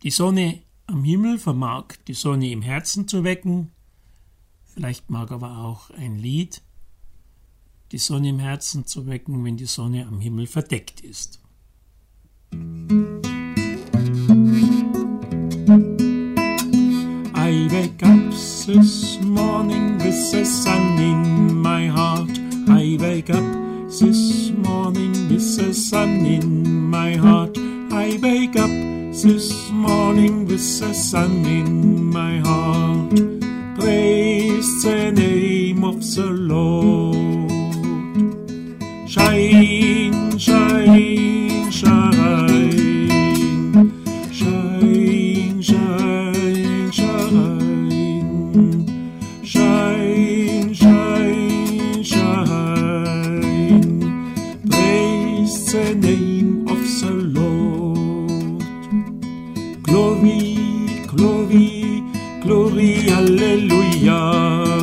Die Sonne am Himmel vermag die Sonne im Herzen zu wecken, vielleicht mag aber auch ein Lied die Sonne im Herzen zu wecken, wenn die Sonne am Himmel verdeckt ist. I wake up this morning with the sun in my heart. I wake up this morning with the sun in my heart. I wake up this morning with the sun in my heart. Praise the name of the Lord. Shine, shine, shine. Shine, shine, shine. Shine, shine, shine. Praise the name of the Lord. Glory, glory, glory, Hallelujah.